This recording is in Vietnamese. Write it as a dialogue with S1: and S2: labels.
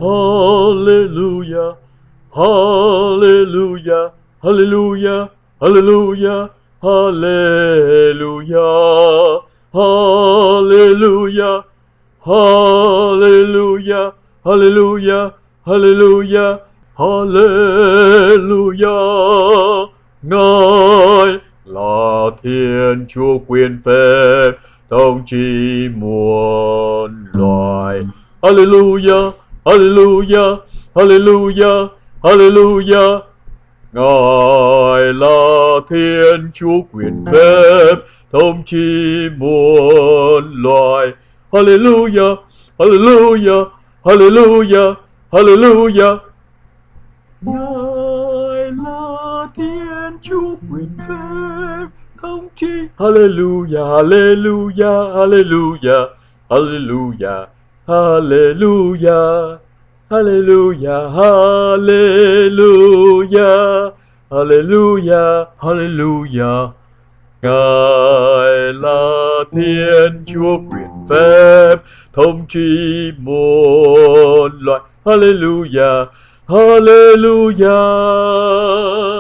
S1: Hallelujah, hallelujah, hallelujah, hallelujah, hallelujah, hallelujah, hallelujah, hallelujah, hallelujah, hallelujah. Ngài là Thiên Chúa quyền phép thống trị muôn loài. Hallelujah, hallelujah, hallelujah, hallelujah. Ngài là Thiên Chúa quyền phép thống trị muôn loài. Hallelujah, hallelujah, hallelujah, hallelujah. Ngài là Thiên Chúa quyền phép thống trị. Hallelujah, hallelujah, hallelujah, hallelujah, hallelujah, hallelujah, hallelujah, hallelujah, hallelujah. Ngài là Thiên Chúa quyền phép thống trị muôn loài. Hallelujah, hallelujah.